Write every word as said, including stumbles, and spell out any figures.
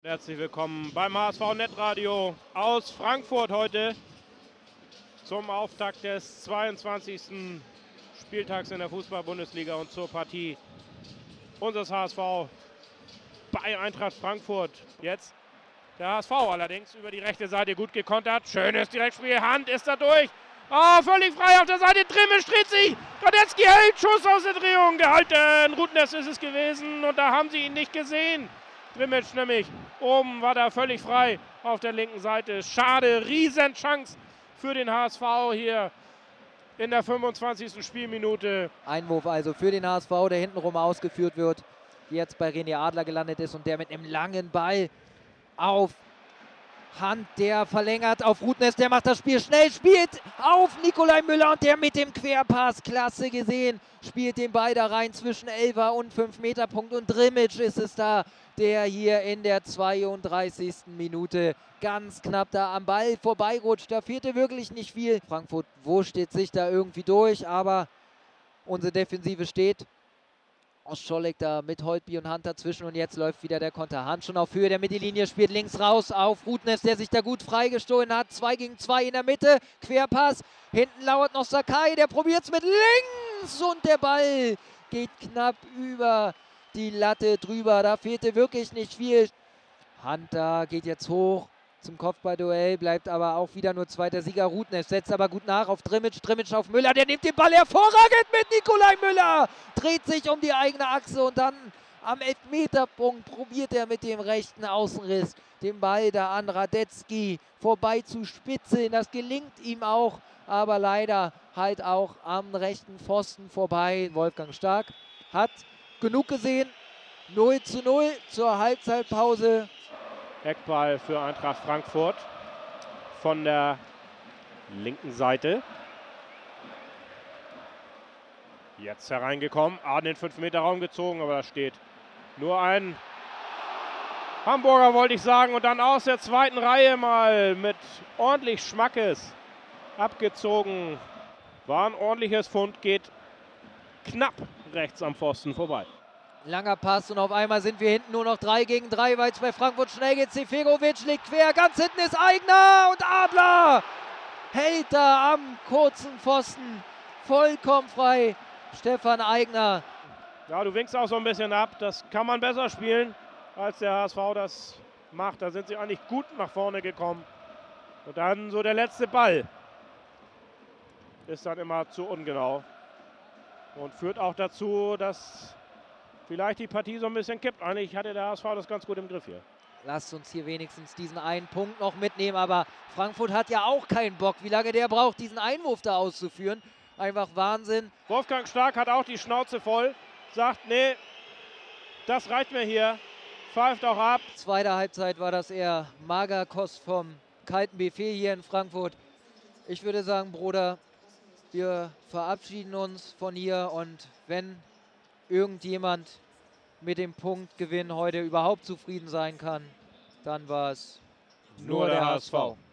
Herzlich willkommen beim H S V Netradio aus Frankfurt heute zum Auftakt des zweiundzwanzigsten Spieltags in der Fußball-Bundesliga und zur Partie unseres H S V bei Eintracht Frankfurt. Jetzt der H S V allerdings über die rechte Seite gut gekontert. Schönes Direktspiel, Hand ist da durch. Oh, völlig frei auf der Seite, Trimmel dreht sich. Radetzky hält, Schuss aus der Drehung gehalten. Rudness ist es gewesen und da haben sie ihn nicht gesehen. Trimmel nämlich, oben war da völlig frei auf der linken Seite. Schade, Riesenchance für den H S V hier in der fünfundzwanzigsten Spielminute. Einwurf also für den H S V, der hintenrum ausgeführt wird, jetzt bei René Adler gelandet ist und der mit einem langen Ball auf Hand, der verlängert auf Rudness, der macht das Spiel schnell, spielt auf Nikolai Müller und der mit dem Querpass, klasse gesehen, spielt den Ball da rein zwischen Elfer und fünf Meter Punkt und Drimic ist es da, der hier in der zweiunddreißigsten Minute ganz knapp da am Ball vorbeirutscht. Da fehlte wirklich nicht viel. Frankfurt wurschtelt sich da irgendwie durch, aber unsere Defensive steht. Oscholek da mit Holtby und Hand dazwischen und jetzt läuft wieder der Konter. Hand schon auf Höhe der Mittellinie, spielt links raus auf Rudness, der sich da gut freigestohlen hat. zwei gegen zwei in der Mitte, Querpass. Hinten lauert noch Sakai, der probiert es mit links und der Ball geht knapp über die Latte drüber. Da fehlte wirklich nicht viel. Hand da geht jetzt hoch zum Kopfballduell, bleibt aber auch wieder nur zweiter Sieger. Rudness setzt aber gut nach auf Drimic, Drimic auf Müller, der nimmt den Ball hervorragend mit Nikolai Müller, dreht sich um die eigene Achse und dann am Elfmeterpunkt probiert er mit dem rechten Außenriss den Ball da an Radetzky vorbei zu spitzeln. Das gelingt ihm auch, aber leider halt auch am rechten Pfosten vorbei. Wolfgang Stark hat genug gesehen. null zu null zur Halbzeitpause. Eckball für Eintracht Frankfurt von der linken Seite. Jetzt hereingekommen, an den fünf Meter Raum gezogen, aber da steht nur ein Hamburger, wollte ich sagen, und dann aus der zweiten Reihe mal mit ordentlich Schmackes abgezogen. War ein ordentliches Fund, geht knapp rechts am Pfosten vorbei. Langer Pass und auf einmal sind wir hinten nur noch drei gegen drei, weil es bei Frankfurt schnell geht. Seferovic liegt quer, ganz hinten ist Aigner und Adler hält da am kurzen Pfosten vollkommen frei. Stefan Aigner. Ja, du winkst auch so ein bisschen ab, das kann man besser spielen, als der H S V das macht. Da sind sie eigentlich gut nach vorne gekommen. Und dann so der letzte Ball ist dann immer zu ungenau und führt auch dazu, dass vielleicht die Partie so ein bisschen kippt. Eigentlich hatte der H S V das ganz gut im Griff hier. Lasst uns hier wenigstens diesen einen Punkt noch mitnehmen, aber Frankfurt hat ja auch keinen Bock, wie lange der braucht, diesen Einwurf da auszuführen. Einfach Wahnsinn. Wolfgang Stark hat auch die Schnauze voll, sagt, nee, das reicht mir hier, pfeift auch ab. Zweite Halbzeit war das eher Magerkost vom kalten Buffet hier in Frankfurt. Ich würde sagen, Bruder, wir verabschieden uns von hier und wenn irgendjemand mit dem Punktgewinn heute überhaupt zufrieden sein kann, dann war es nur, nur der, der H S V. H S V.